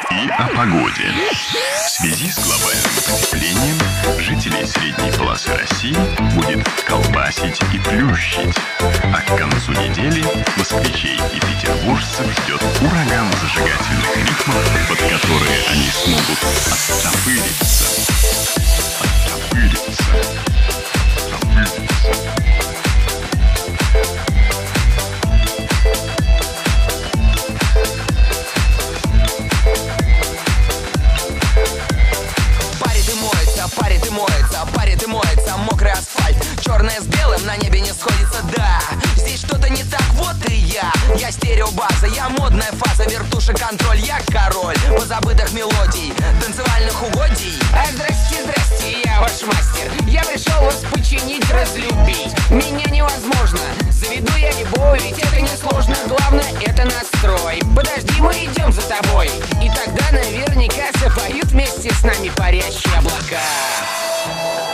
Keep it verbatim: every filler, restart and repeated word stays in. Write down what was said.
И о погоде. В связи с глобальным потеплением жителей средней полосы России будет колбасить и плющить. А к концу недели москвичей и петербуржцев ждет ураган зажигательных ритмов, под которые они смогут оттопыриться. Оттопыриться. Оттопыриться. Парит и моется, парит и моется мокрый асфальт. Черное с белым на небе не сходится, да. Здесь что-то не так, вот и я. Я стереобаза, я модная фаза, вертуши контроль. Я король позабытых мелодий, танцевальных угодий. А здрасте, здрасте, я ваш мастер. Я пришел вас починить, разлюбить. Меня невозможно, заведу я любовь, ведь это несложно. Главное это настрой. Подожди, мы идем за тобой, и тогда наверняка запоют вместе с нами парящие облака.